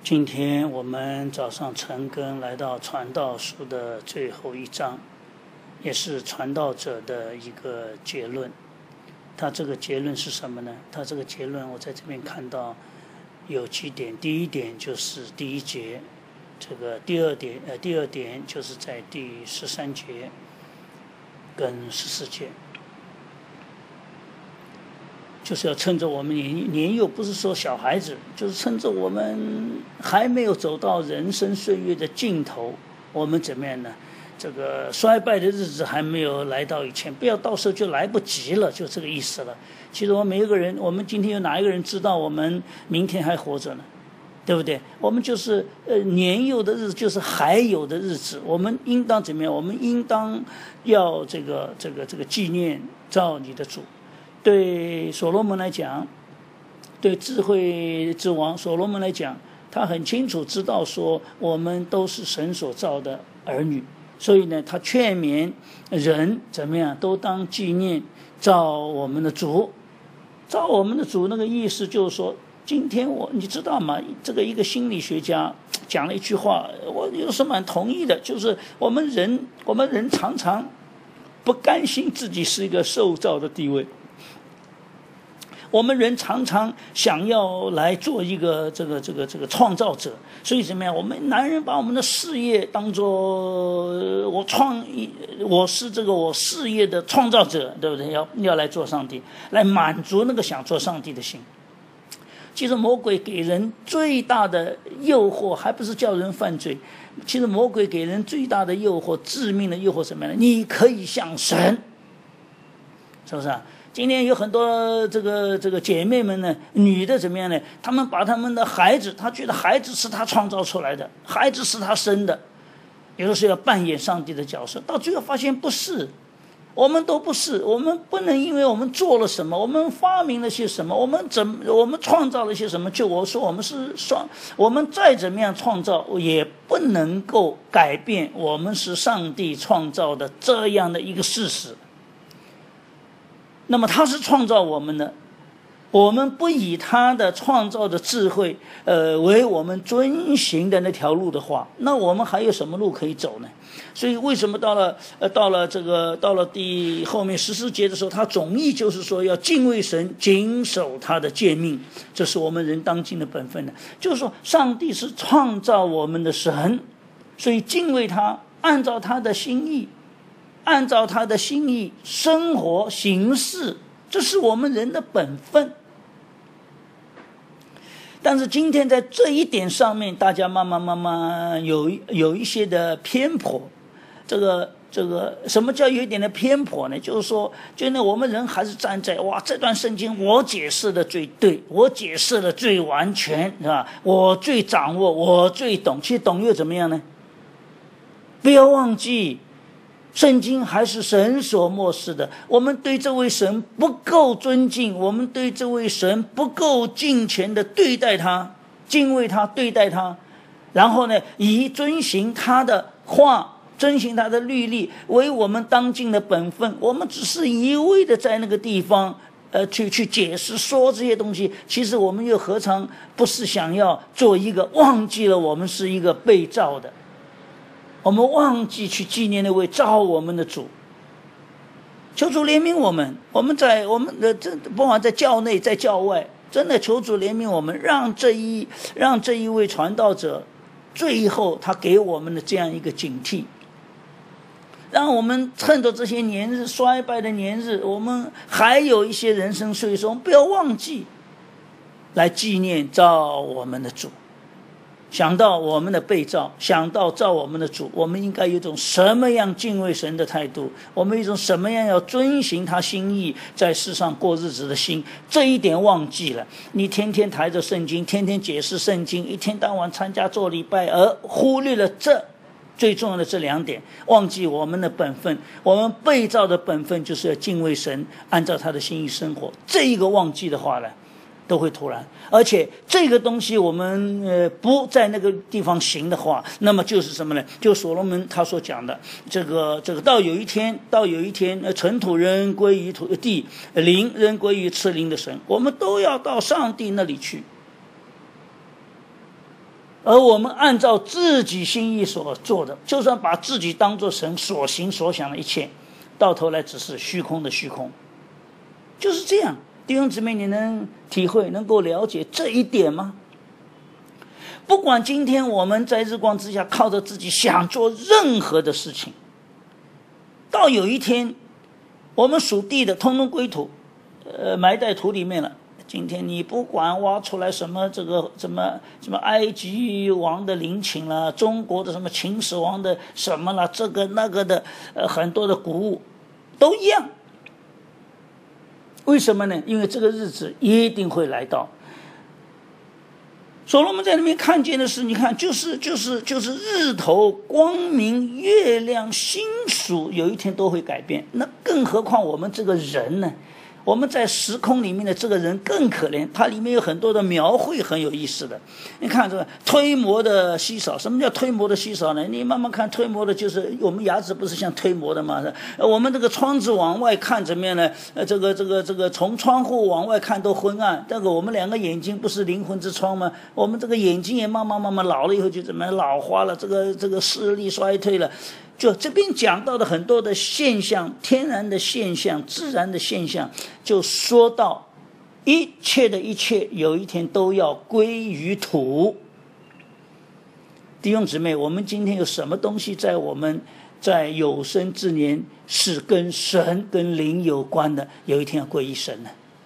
今天我们早上晨更来到传道书的最后一章，也是传道者的一个结论。他这个结论是什么呢？他这个结论我在这边看到有几点。第一点就是第一节，这个第二点就是在第13节跟14节。就是要趁着我们年幼，不是说小孩子，就是趁着我们还没有走到人生岁月的尽头，我们怎么样呢？这个衰败的日子还没有来到以前，不要到时候就来不及了，就这个意思了。其实我们每一个人，我们今天有哪一个人知道我们明天还活着呢？对不对？我们就是年幼的日子，就是还有的日子，我们应当怎么样？我们应当要这个纪念造你的主。对所罗门来讲，对智慧之王所罗门来讲，他很清楚知道说我们都是神所造的儿女，所以呢，他劝勉人怎么样都当纪念造我们的主。造我们的主那个意思就是说，今天你知道吗？这个一个心理学家讲了一句话，我有时蛮同意的，就是我们人常常不甘心自己是一个受造的地位。我们人常常想要来做一个这个创造者，所以怎么样？我们男人把我们的事业当作我是我事业的创造者，对不对？要来做上帝，来满足那个想做上帝的心。其实魔鬼给人最大的诱惑，还不是叫人犯罪。其实魔鬼给人最大的诱惑，致命的诱惑什么呢？你可以像神，是不是啊？今天有很多这个姐妹们呢，女的怎么样呢？她们把她们的孩子，她觉得孩子是她创造出来的，孩子是她生的，有的时候要扮演上帝的角色，到最后发现不是，我们都不是。我们不能因为我们做了什么，我们发明了些什么，我们创造了些什么，就我说我们再怎么样创造，也不能够改变我们是上帝创造的这样的一个事实。那么他是创造我们的，我们不以他的创造的智慧为我们遵行的那条路的话，那我们还有什么路可以走呢？所以为什么到了后面14节的时候，他总意就是说要敬畏神，谨守他的诫命，这是我们人当尽的本分的。就是说上帝是创造我们的神，所以敬畏他，按照他的心意生活行事，这是我们人的本分。但是今天在这一点上面，大家慢慢有一些的偏颇。这个什么叫有一点的偏颇呢？就是说，我们人还是站在这段圣经我解释的最对，我解释的最完全，是吧？我最掌握，我最懂。其实懂又怎么样呢？不要忘记，圣经还是神所默示的。我们对这位神不够尊敬，我们对这位神不够敬虔的对待他，敬畏他，对待他，然后呢，以遵行他的话，遵行他的律例为我们当尽的本分。我们只是一味的在那个地方去解释说这些东西，其实我们又何尝不是想要做一个忘记了我们是一个被造的，我们忘记去纪念那位造我们的主。求主怜悯我们，我们的不管在教内在教外，真的求主怜悯我们，让这一位传道者最后他给我们的这样一个警惕，让我们趁着这些年日衰败的年日，我们还有一些人生岁数，我们不要忘记来纪念造我们的主。想到我们的被造，想到造我们的主，我们应该有一种什么样敬畏神的态度，我们有一种什么样要遵行他心意在世上过日子的心。这一点忘记了，你天天抬着圣经，天天解释圣经，一天到晚参加做礼拜，而忽略了这最重要的这2点，忘记我们的本分。我们被造的本分就是要敬畏神，按照他的心意生活。这一个忘记的话呢，都会突然。而且这个东西我们不在那个地方行的话，那么就是什么呢？就所罗门他所讲的这个到有一天尘土仍归于地，灵仍归于赐灵的神，我们都要到上帝那里去。 而我们按照自己心意所做的，就算把自己当作神，所行所想的一切，到头来只是虚空的虚空，就是这样。弟兄姊妹，你能体会、能够了解这一点吗？不管今天我们在日光之下靠着自己想做任何的事情，到有一天我们属地的通通归土，埋在土里面了。今天你不管挖出来什么这个什么埃及王的陵寝了，中国的什么秦始皇的什么了，这个那个的很多的古物都一样。为什么呢？因为这个日子一定会来到。所罗门在那边看见的是，你看，就是日头光明、月亮、星宿，有一天都会改变。那更何况我们这个人呢？我们在时空里面的这个人更可怜，它里面有很多的描绘很有意思的。你看这个推磨的稀少，什么叫推磨的稀少呢？你慢慢看，推磨的就是我们牙齿不是像推磨的吗？我们这个窗子往外看怎么样呢？这个从窗户往外看都昏暗。这个我们两个眼睛不是灵魂之窗吗？我们这个眼睛也慢慢老了以后就怎么样老花了，这个视力衰退了。就这边讲到的很多的现象，天然的现象、自然的现象，就说到一切的一切有一天都要归于土。弟兄姊妹，我们今天有什么东西在我们在有生之年是跟神跟灵有关的，有一天要归于神呢？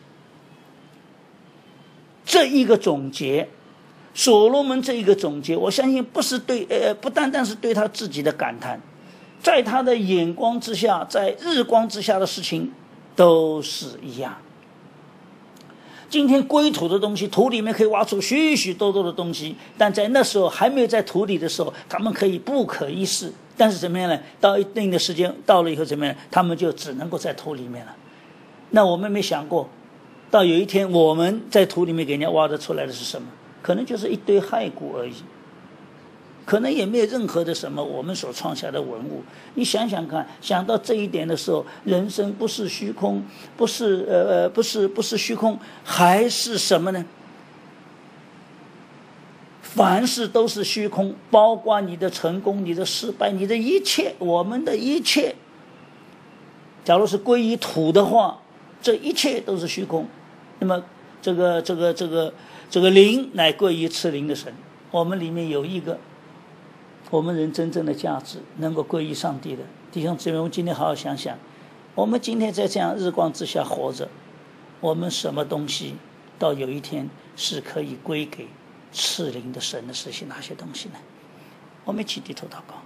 这一个总结，所罗门这一个总结，我相信不单单是对他自己的感叹，在他的眼光之下，在日光之下的事情都是一样。今天归土的东西，土里面可以挖出许许多多的东西，但在那时候还没有在土里的时候，他们可以不可一世。但是怎么样呢？到一定的时间到了以后怎么样？他们就只能够在土里面了。那我们没想过，到有一天我们在土里面给人家挖得出来的是什么？可能就是一堆骸骨而已，可能也没有任何的什么我们所创下的文物。你想想看，想到这一点的时候，人生不是虚空，不是虚空，还是什么呢？凡事都是虚空，包括你的成功、你的失败、你的一切，我们的一切。假如是归于土的话，这一切都是虚空。那么这个灵乃归于赐灵的神。我们里面有一个我们人真正的价值能够归于上帝的弟兄姊妹，我们今天好好想想，我们今天在这样日光之下活着，我们什么东西到有一天是可以归给赐灵的神的，是些哪些东西呢？我们一起低头祷告。